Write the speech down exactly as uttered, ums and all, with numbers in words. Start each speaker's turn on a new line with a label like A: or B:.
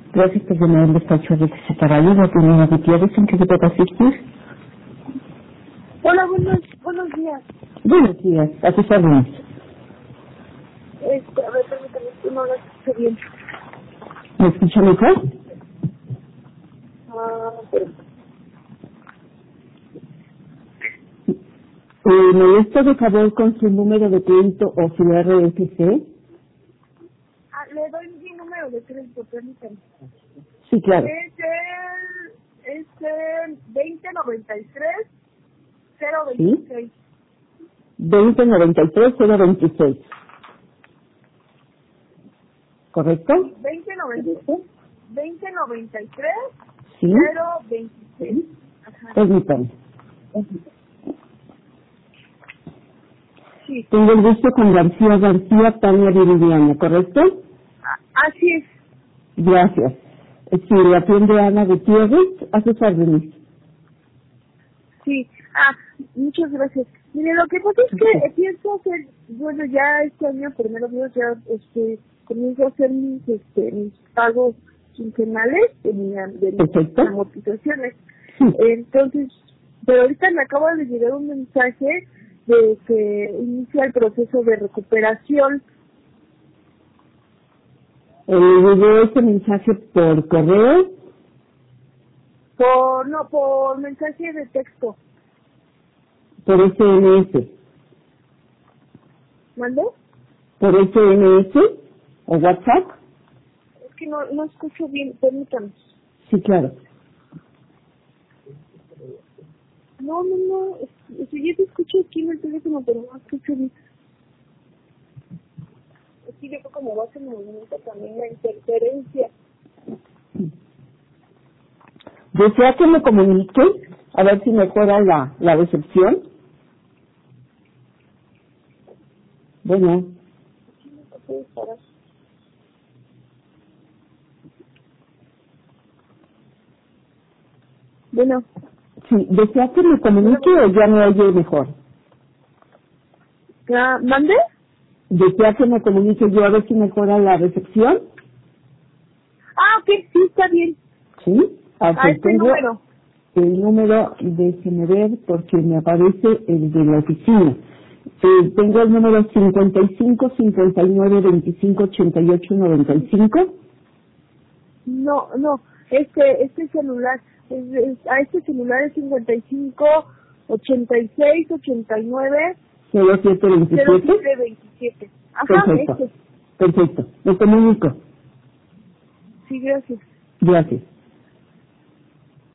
A: Gracias por llamar al despacho de Secretaría de Comunidad Gutiérrez. ¿En qué se puede asistir?
B: Hola, buenos, buenos días.
A: Buenos días, a sus órdenes.
B: Este, a ver, permítame, que no lo escucho bien.
A: ¿Me escucha mejor?
B: Ah, pero...
A: Eh, ¿Me gusta de favor con su número de crédito o su R F C?
B: Ah, le doy mi número de crédito, permítame.
A: Sí, claro.
B: Es el, es el veinte noventa y tres cero veintiséis.
A: ¿Sí? veinte noventa y tres cero veintiséis. ¿Correcto?
B: veinte noventa y tres
A: Sí.
B: cero veintiséis. Ajá.
A: Permítame.
B: Sí.
A: Tengo el gusto con García García Tania Viridiana, ¿correcto?
B: Ah, así es.
A: Gracias. Si le atiende Ana Gutiérrez, a sus órdenes.
B: Sí. Ah, muchas gracias. Mire, lo que pasa es que eh, pienso hacer, bueno, ya este año, primero Dios, ya este, comienzo a hacer mis, este, mis pagos quincenales de, mi, de mis
A: Perfecto.
B: amortizaciones.
A: Sí.
B: Entonces, pero ahorita me acaba de llegar un mensaje de que inicia el proceso de recuperación.
A: Eh, ¿Le llegó ese mensaje por correo?
B: Por, no, por mensaje de texto.
A: ¿Por S M S?
B: ¿Mando?
A: ¿Por S M S o WhatsApp?
B: Es que no, no escucho bien, permítame.
A: Sí, claro.
B: No, no, no, es, es, yo te escucho aquí en el teléfono, pero no escucho bien. Es que yo creo como va a ser movimiento también la interferencia.
A: ¿Desea que me comunique? A ver si mejora la, la recepción. Bueno,
B: Sí, no se puede parar. Bueno,
A: sí, ¿desea que me comunique o ya me oye mejor?
B: ¿ya mande?
A: ¿Desea que me comunique yo a ver si mejora la recepción?
B: Ah, ok, sí, está bien.
A: Sí.
B: A
A: Ok,
B: este
A: tengo
B: número.
A: el número, déjeme ver porque me aparece el de la oficina. Eh, tengo el número cincuenta y cinco, cincuenta y nueve, veinticinco, ochenta y ocho, noventa y cinco.
B: No, no, este, este celular, es, es, a este celular es cincuenta y cinco, ochenta y seis, ochenta y nueve,
A: cero siete
B: cero
A: veintisiete.
B: siete veintisiete. Ajá,
A: Perfecto,
B: este.
A: perfecto. Me comunico.
B: Sí, gracias.
A: Gracias.